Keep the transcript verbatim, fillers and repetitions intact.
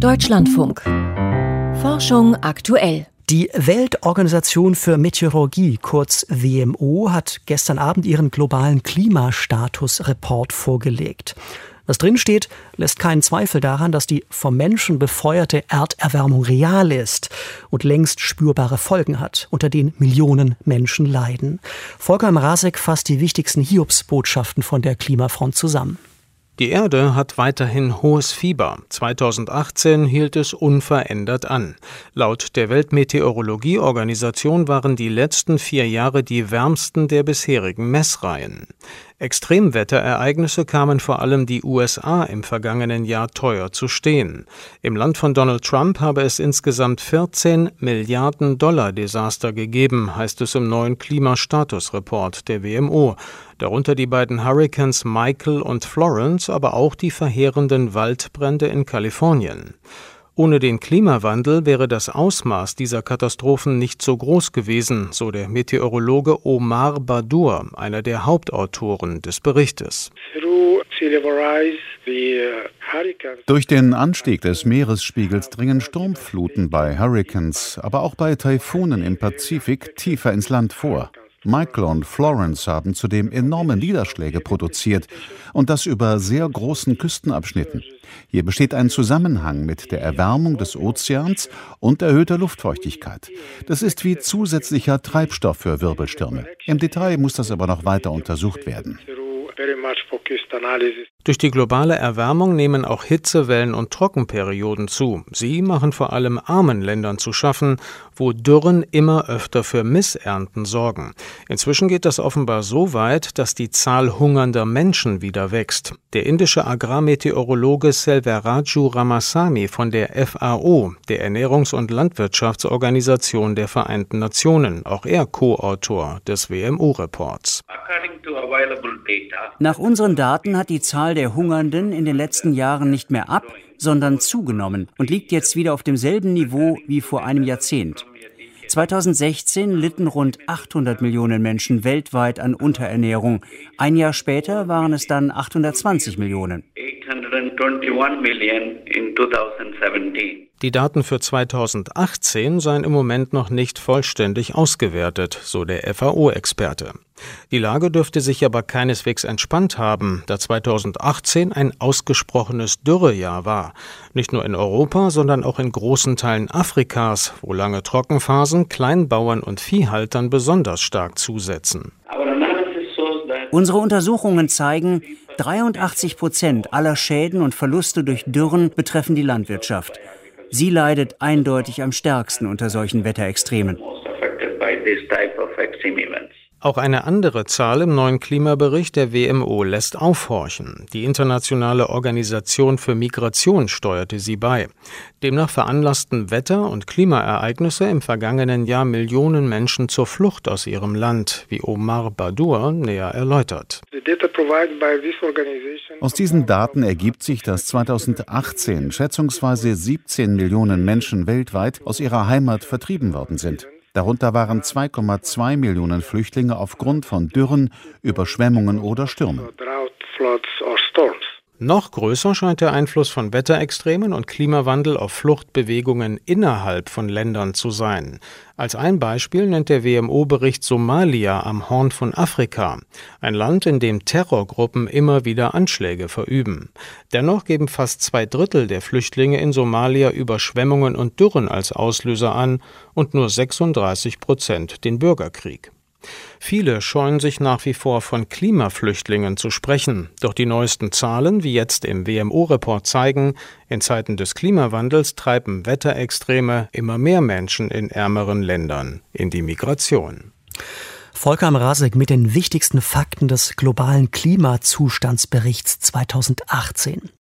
Deutschlandfunk. Forschung aktuell. Die Weltorganisation für Meteorologie, kurz W M O, hat gestern Abend ihren globalen Klimastatus-Report vorgelegt. Was drin steht, lässt keinen Zweifel daran, dass die vom Menschen befeuerte Erderwärmung real ist und längst spürbare Folgen hat, unter denen Millionen Menschen leiden. Volker Mrazek fasst die wichtigsten Hiobsbotschaften von der Klimafront zusammen. Die Erde hat weiterhin hohes Fieber. zweitausendachtzehn hielt es unverändert an. Laut der Weltmeteorologieorganisation waren die letzten vier Jahre die wärmsten der bisherigen Messreihen. Extremwetterereignisse kamen vor allem die U S A im vergangenen Jahr teuer zu stehen. Im Land von Donald Trump habe es insgesamt vierzehn Milliarden Dollar Desaster gegeben, heißt es im neuen Klimastatusreport der W M O. Darunter die beiden Hurrikans Michael und Florence, aber auch die verheerenden Waldbrände in Kalifornien. Ohne den Klimawandel wäre das Ausmaß dieser Katastrophen nicht so groß gewesen, so der Meteorologe Omar Badur, einer der Hauptautoren des Berichtes. Durch den Anstieg des Meeresspiegels dringen Sturmfluten bei Hurrikans, aber auch bei Taifunen im Pazifik tiefer ins Land vor. Michael und Florence haben zudem enorme Niederschläge produziert und das über sehr großen Küstenabschnitten. Hier besteht ein Zusammenhang mit der Erwärmung des Ozeans und erhöhter Luftfeuchtigkeit. Das ist wie zusätzlicher Treibstoff für Wirbelstürme. Im Detail muss das aber noch weiter untersucht werden. Durch die globale Erwärmung nehmen auch Hitzewellen und Trockenperioden zu. Sie machen vor allem armen Ländern zu schaffen, wo Dürren immer öfter für Missernten sorgen. Inzwischen geht das offenbar so weit, dass die Zahl hungernder Menschen wieder wächst. Der indische Agrarmeteorologe Selvaraju Ramasamy von der F A O, der Ernährungs- und Landwirtschaftsorganisation der Vereinten Nationen, auch er Co-Autor des W M O-Reports. Nach unseren Daten hat die Zahl der Hungernden in den letzten Jahren nicht mehr ab, sondern zugenommen und liegt jetzt wieder auf demselben Niveau wie vor einem Jahrzehnt. zweitausendsechzehn litten rund achthundert Millionen Menschen weltweit an Unterernährung. Ein Jahr später waren es dann achthundertzwanzig Millionen. Die Daten für zweitausendachtzehn seien im Moment noch nicht vollständig ausgewertet, so der F A O-Experte. Die Lage dürfte sich aber keineswegs entspannt haben, da zweitausendachtzehn ein ausgesprochenes Dürrejahr war. Nicht nur in Europa, sondern auch in großen Teilen Afrikas, wo lange Trockenphasen Kleinbauern und Viehhaltern besonders stark zusetzen. Unsere Untersuchungen zeigen, dreiundachtzig Prozent aller Schäden und Verluste durch Dürren betreffen die Landwirtschaft. Sie leidet eindeutig am stärksten unter solchen Wetterextremen. Auch eine andere Zahl im neuen Klimabericht der W M O lässt aufhorchen. Die Internationale Organisation für Migration steuerte sie bei. Demnach veranlassten Wetter- und Klimaereignisse im vergangenen Jahr Millionen Menschen zur Flucht aus ihrem Land, wie Omar Badur näher erläutert. Aus diesen Daten ergibt sich, dass zweitausendachtzehn schätzungsweise siebzehn Millionen Menschen weltweit aus ihrer Heimat vertrieben worden sind. Darunter waren zwei Komma zwei Millionen Flüchtlinge aufgrund von Dürren, Überschwemmungen oder Stürmen. Noch größer scheint der Einfluss von Wetterextremen und Klimawandel auf Fluchtbewegungen innerhalb von Ländern zu sein. Als ein Beispiel nennt der W M O-Bericht Somalia am Horn von Afrika, ein Land, in dem Terrorgruppen immer wieder Anschläge verüben. Dennoch geben fast zwei Drittel der Flüchtlinge in Somalia Überschwemmungen und Dürren als Auslöser an und nur sechsunddreißig Prozent den Bürgerkrieg. Viele scheuen sich nach wie vor von Klimaflüchtlingen zu sprechen. Doch die neuesten Zahlen, wie jetzt im W M O-Report zeigen, in Zeiten des Klimawandels treiben Wetterextreme immer mehr Menschen in ärmeren Ländern in die Migration. Volker Mrazek mit den wichtigsten Fakten des globalen Klimazustandsberichts zweitausendachtzehn.